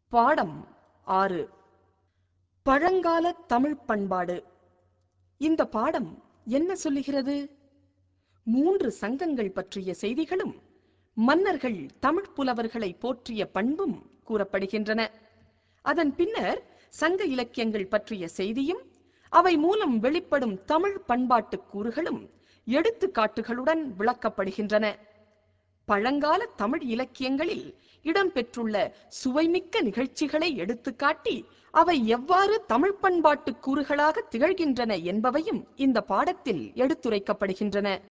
பாடம் 6. பழங்கால தமிழ்ப் பண்பாடு. இந்த பாடம் என்ன சொல்லுகிறது? 3 சங்கங்கள் பற்றிய செய்திகளும், மன்னர்கள் தமிழ்ப் புலவர்களை போற்றிய பண்பும் கூறப்படுகின்றன. அதன் பின்னர் சங்க இலக்கியங்கள் பற்றிய செய்தியும், அவை மூலம் வெளிப்படும் தமிழ் பண்பாட்டுக் கூறுகளும் எடுத்துக்காட்டுகளுடன் விளக்கப்படுகின்றன. பழங்கால தமிழ் இலக்கியங்களில் இடம்பெற்றுள்ள சுவைமிக்க நிகழ்ச்சிகளை எடுத்துக்காட்டி, அவை எவ்வாறு தமிழ் பண்பாட்டுக் கூறுகளாக திகழ்கின்றன என்பவையும் இந்த பாடத்தில் எடுத்துரைக்கப்படுகின்றன.